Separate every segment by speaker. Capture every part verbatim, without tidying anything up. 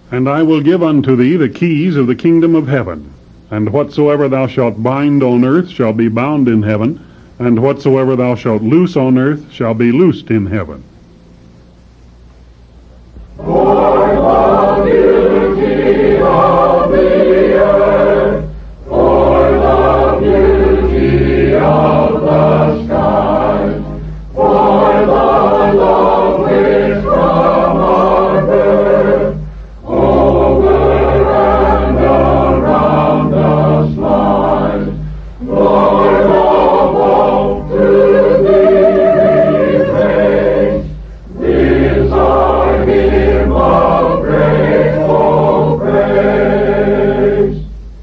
Speaker 1: And I will give unto thee the keys of the kingdom of heaven. And whatsoever thou shalt bind on earth shall be bound in heaven, and whatsoever thou shalt loose on earth shall be loosed in heaven.
Speaker 2: For the beauty of the earth, for the beauty of the sky, for the love which from our birth over and around us lies, Lord of all, to thee we praise. These are hymn of grateful praise.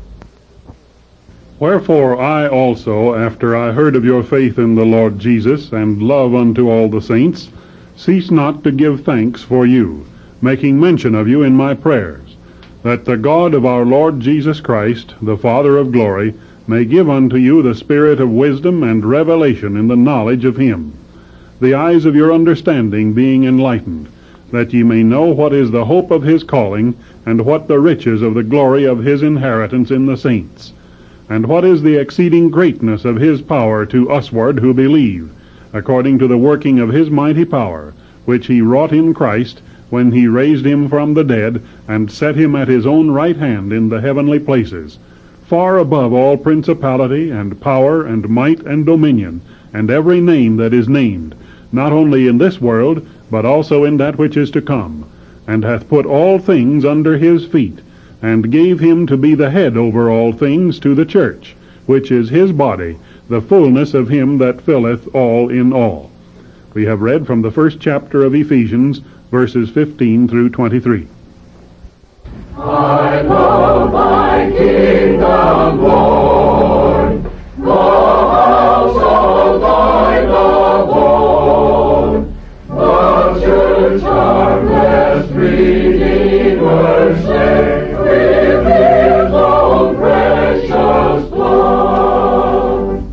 Speaker 1: Wherefore I also, after I heard of your faith in the Lord Jesus, and love unto all the saints, cease not to give thanks for you, making mention of you in my prayers, that the God of our Lord Jesus Christ, the Father of glory, may give unto you the spirit of wisdom and revelation in the knowledge of him, the eyes of your understanding being enlightened, that ye may know what is the hope of his calling, and what the riches of the glory of his inheritance in the saints, and what is the exceeding greatness of his power to usward who believe, according to the working of his mighty power, which he wrought in Christ, when he raised him from the dead, and set him at his own right hand in the heavenly places, far above all principality, and power, and might, and dominion, and every name that is named, not only in this world, but also in that which is to come, and hath put all things under his feet, and gave him to be the head over all things to the church, which is his body, the fullness of him that filleth all in all. We have read from the first chapter of Ephesians, verses fifteen through twenty-three.
Speaker 2: I love thy kingdom, Lord, the house of thy love, Lord, the church our blessed Redeemer saved with his own precious blood.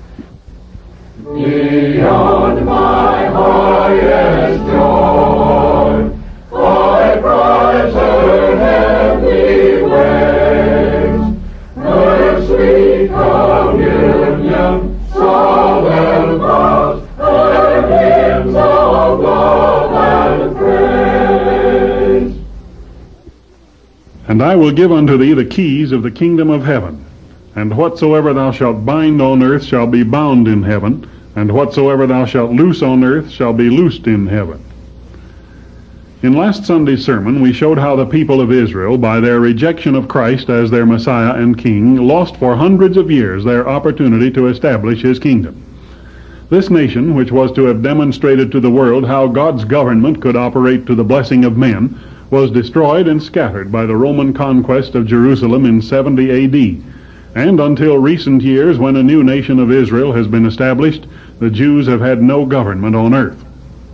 Speaker 2: Beyond my highest joy, I prize her heavenly ways, her sweet communion, song and love, her hymns of love and praise.
Speaker 1: And I will give unto thee the keys of the kingdom of heaven. And whatsoever thou shalt bind on earth shall be bound in heaven, and whatsoever thou shalt loose on earth shall be loosed in heaven. In last Sunday's sermon, we showed how the people of Israel, by their rejection of Christ as their Messiah and King, lost for hundreds of years their opportunity to establish his kingdom. This nation, which was to have demonstrated to the world how God's government could operate to the blessing of men, was destroyed and scattered by the Roman conquest of Jerusalem in seventy A D, and until recent years, when a new nation of Israel has been established, the Jews have had no government on earth.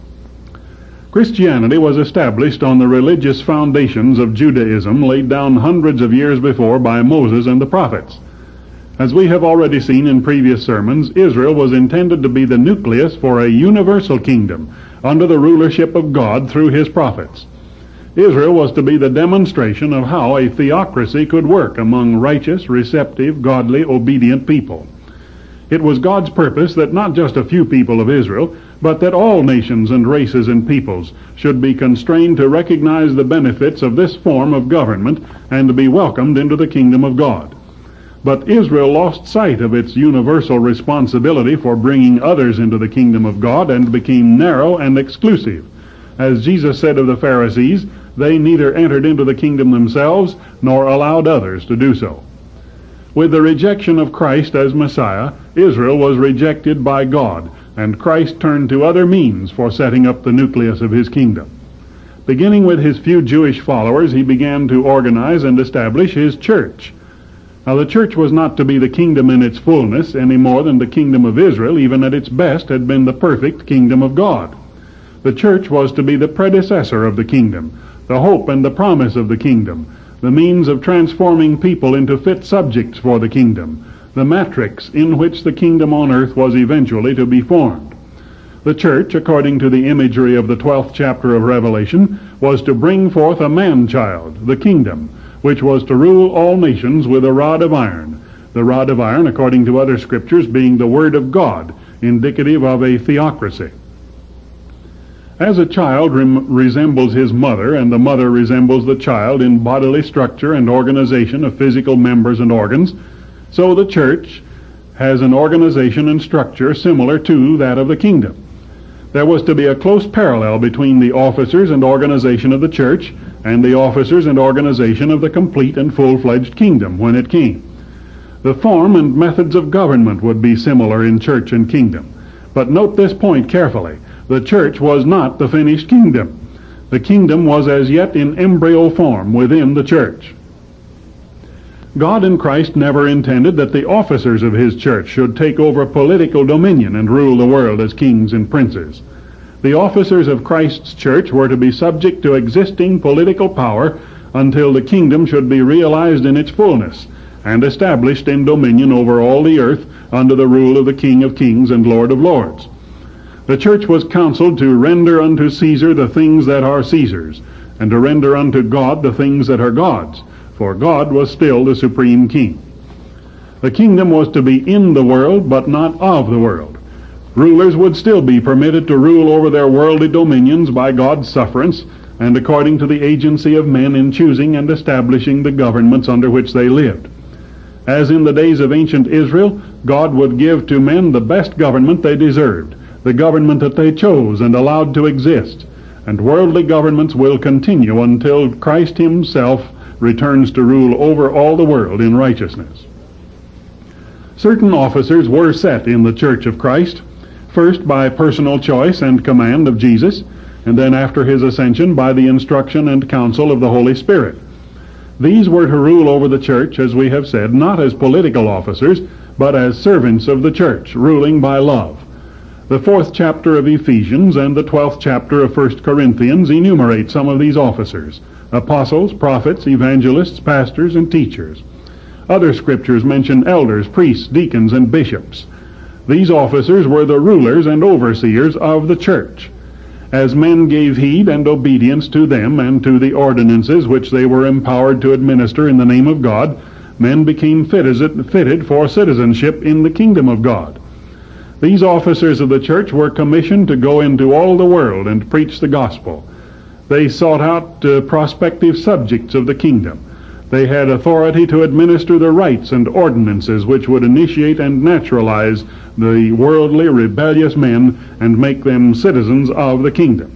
Speaker 1: Christianity was established on the religious foundations of Judaism laid down hundreds of years before by Moses and the prophets. As we have already seen in previous sermons, Israel was intended to be the nucleus for a universal kingdom under the rulership of God through his prophets. Israel was to be the demonstration of how a theocracy could work among righteous, receptive, godly, obedient people. It was God's purpose that not just a few people of Israel, but that all nations and races and peoples should be constrained to recognize the benefits of this form of government and to be welcomed into the kingdom of God. But Israel lost sight of its universal responsibility for bringing others into the kingdom of God and became narrow and exclusive. As Jesus said of the Pharisees, they neither entered into the kingdom themselves nor allowed others to do so. With the rejection of Christ as Messiah, Israel was rejected by God, and Christ turned to other means for setting up the nucleus of his kingdom. Beginning with his few Jewish followers, he began to organize and establish his church. Now, the church was not to be the kingdom in its fullness any more than the kingdom of Israel, even at its best, had been the perfect kingdom of God. The church was to be the predecessor of the kingdom, the hope and the promise of the kingdom, the means of transforming people into fit subjects for the kingdom, the matrix in which the kingdom on earth was eventually to be formed. The church, according to the imagery of the twelfth chapter of Revelation, was to bring forth a man-child, the kingdom, which was to rule all nations with a rod of iron, the rod of iron, according to other scriptures, being the word of God, indicative of a theocracy. As a child rem- resembles his mother, and the mother resembles the child in bodily structure and organization of physical members and organs, so the church has an organization and structure similar to that of the kingdom. There was to be a close parallel between the officers and organization of the church and the officers and organization of the complete and full-fledged kingdom when it came. The form and methods of government would be similar in church and kingdom. But note this point carefully. The church was not the finished kingdom. The kingdom was as yet in embryo form within the church. God in Christ never intended that the officers of his church should take over political dominion and rule the world as kings and princes. The officers of Christ's church were to be subject to existing political power until the kingdom should be realized in its fullness and established in dominion over all the earth under the rule of the King of Kings and Lord of Lords. The church was counseled to render unto Caesar the things that are Caesar's, and to render unto God the things that are God's, for God was still the supreme king. The kingdom was to be in the world, but not of the world. Rulers would still be permitted to rule over their worldly dominions by God's sufferance, and according to the agency of men in choosing and establishing the governments under which they lived. As in the days of ancient Israel, God would give to men the best government they deserved, the government that they chose and allowed to exist, and worldly governments will continue until Christ himself returns to rule over all the world in righteousness. Certain officers were set in the Church of Christ, first by personal choice and command of Jesus, and then after his ascension by the instruction and counsel of the Holy Spirit. These were to rule over the church, as we have said, not as political officers, but as servants of the church, ruling by love. The fourth chapter of Ephesians and the twelfth chapter of First Corinthians enumerate some of these officers: apostles, prophets, evangelists, pastors, and teachers. Other scriptures mention elders, priests, deacons, and bishops. These officers were the rulers and overseers of the church. As men gave heed and obedience to them and to the ordinances which they were empowered to administer in the name of God, men became fitted for citizenship in the kingdom of God. These officers of the church were commissioned to go into all the world and preach the gospel. They sought out uh, prospective subjects of the kingdom. They had authority to administer the rites and ordinances which would initiate and naturalize the worldly, rebellious men and make them citizens of the kingdom.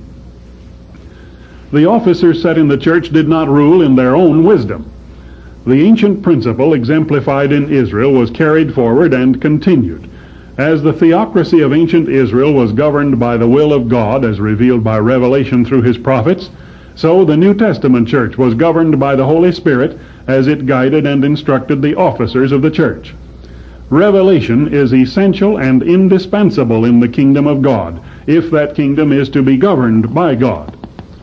Speaker 1: The officers set in the church did not rule in their own wisdom. The ancient principle exemplified in Israel was carried forward and continued. As the theocracy of ancient Israel was governed by the will of God as revealed by revelation through his prophets, so the New Testament church was governed by the Holy Spirit as it guided and instructed the officers of the church. Revelation is essential and indispensable in the kingdom of God, if that kingdom is to be governed by God.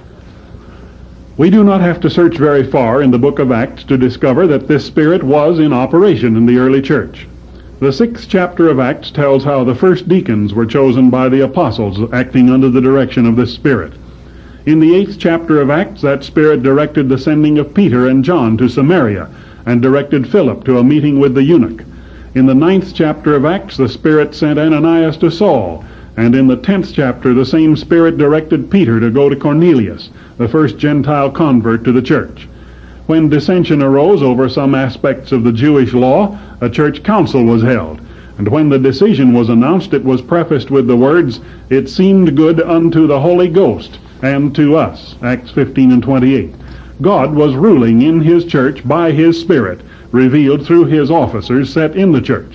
Speaker 1: We do not have to search very far in the book of Acts to discover that this Spirit was in operation in the early church. The sixth chapter of Acts tells how the first deacons were chosen by the apostles, acting under the direction of this Spirit. In the eighth chapter of Acts, that Spirit directed the sending of Peter and John to Samaria, and directed Philip to a meeting with the eunuch. In the ninth chapter of Acts, the Spirit sent Ananias to Saul, and in the tenth chapter, the same Spirit directed Peter to go to Cornelius, the first Gentile convert to the church. When dissension arose over some aspects of the Jewish law, a church council was held, and when the decision was announced, it was prefaced with the words, "It seemed good unto the Holy Ghost and to us," Acts fifteen and twenty-eight. God was ruling in his church by his Spirit, revealed through his officers set in the church.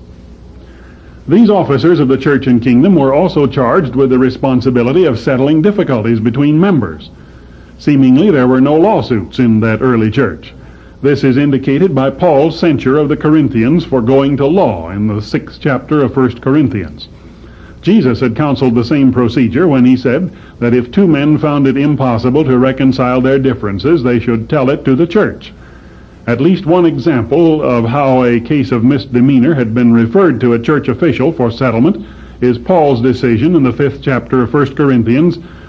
Speaker 1: These officers of the church and kingdom were also charged with the responsibility of settling difficulties between members. Seemingly there were no lawsuits in that early church. This is indicated by Paul's censure of the Corinthians for going to law in the sixth chapter of First Corinthians. Jesus had counseled the same procedure when he said that if two men found it impossible to reconcile their differences, they should tell it to the church. At least one example of how a case of misdemeanor had been referred to a church official for settlement is Paul's decision in the fifth chapter of First Corinthians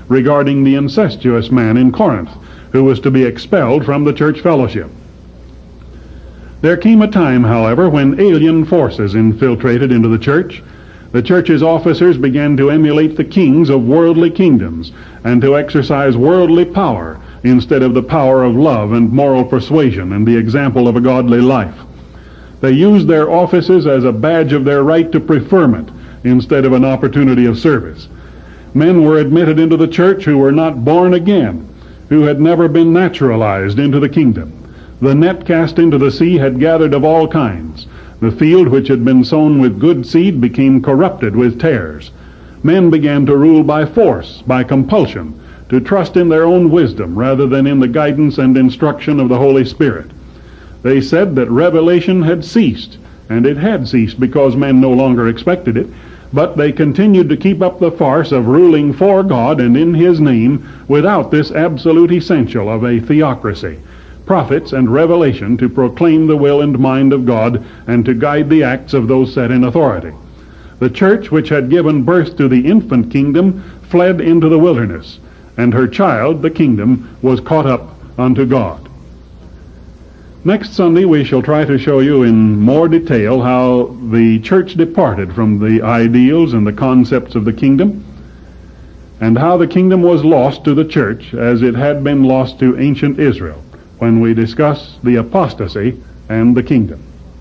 Speaker 1: regarding the incestuous man in Corinth, who was to be expelled from the church fellowship. There came a time, however, when alien forces infiltrated into the church. The church's officers began to emulate the kings of worldly kingdoms and to exercise worldly power instead of the power of love and moral persuasion and the example of a godly life. They used their offices as a badge of their right to preferment instead of an opportunity of service. Men were admitted into the church who were not born again, who had never been naturalized into the kingdom. The net cast into the sea had gathered of all kinds. The field which had been sown with good seed became corrupted with tares. Men began to rule by force, by compulsion, to trust in their own wisdom rather than in the guidance and instruction of the Holy Spirit. They said that revelation had ceased, and it had ceased because men no longer expected it, but they continued to keep up the farce of ruling for God and in His name without this absolute essential of a theocracy, prophets and revelation to proclaim the will and mind of God and to guide the acts of those set in authority. The church, which had given birth to the infant kingdom, fled into the wilderness, and her child, the kingdom, was caught up unto God. Next Sunday we shall try to show you in more detail how the church departed from the ideals and the concepts of the kingdom, and how the kingdom was lost to the church as it had been lost to ancient Israel, when we discuss the apostasy and the kingdom.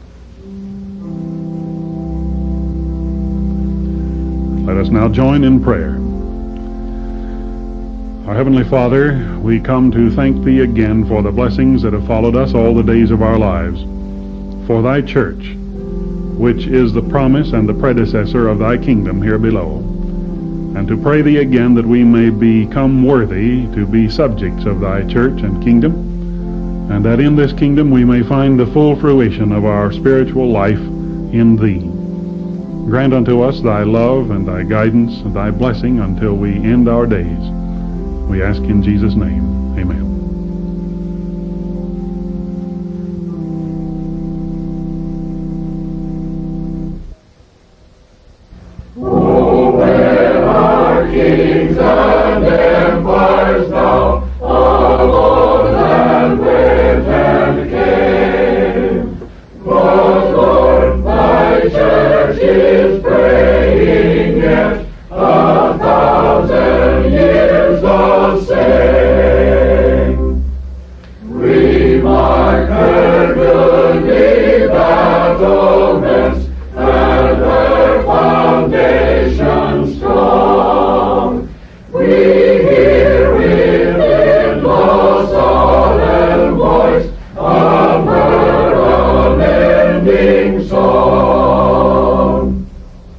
Speaker 1: Let us now join in prayer. Our Heavenly Father, we come to thank Thee again for the blessings that have followed us all the days of our lives, for Thy church, which is the promise and the predecessor of Thy kingdom here below, and to pray Thee again that we may become worthy to be subjects of Thy church and kingdom, and that in this kingdom we may find the full fruition of our spiritual life in Thee. Grant unto us Thy love and Thy guidance and Thy blessing until we end our days. We ask in Jesus' name. Amen.
Speaker 2: Oh, where are kings and empires now, alone and with and came? But Lord, Thy church is praying yet, a thousand years the same. We mark her goodly battlements and her foundation strong. We hear within the solemn voice